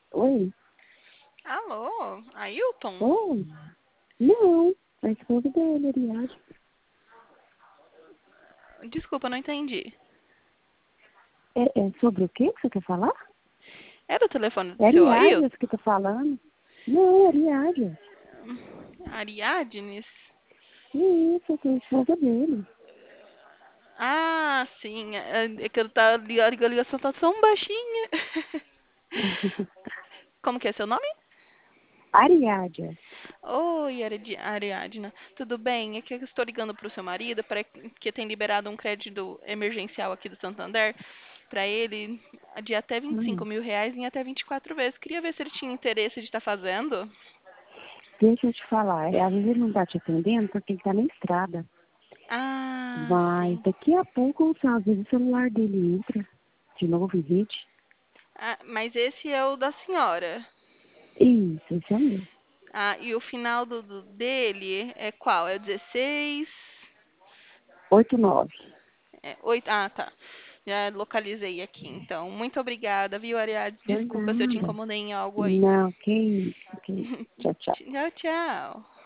Oi? Alô, Ailton? Oi? Não, a esposa dele, Ariadne. Desculpa, não entendi. É sobre o que você quer falar? Era o telefone do É seu Ailton? Ariadne que tá falando? Não, é Ariadne. Ariadnes? Isso, eu sou a esposa dele. Ah, sim. É que eu tá, a ligação tá tão baixinha. Como que é seu nome? Ariadne. Oi, Ariadna. Tudo bem? É que eu estou ligando para o seu marido para que tem liberado um crédito emergencial aqui do Santander para ele de até 25 Hum, mil reais em até 24 vezes. Queria ver se ele tinha interesse de estar fazendo. deixa eu te falar, às vezes ele não tá te atendendo porque ele tá na estrada. Ah, Mas sim. daqui a pouco, às vezes o celular dele entra de novo em vídeo. Ah, mas esse é o da senhora. Isso, esse é o meu. Ah, e o final dele é qual? É o 16? 89. É, 8? Ah, tá. Já localizei aqui, então. Muito obrigada, viu, Ariadne? Por Desculpa se eu te nada. incomodei em algo aí. Não, que isso, que isso. Tchau, tchau. Tchau, tchau.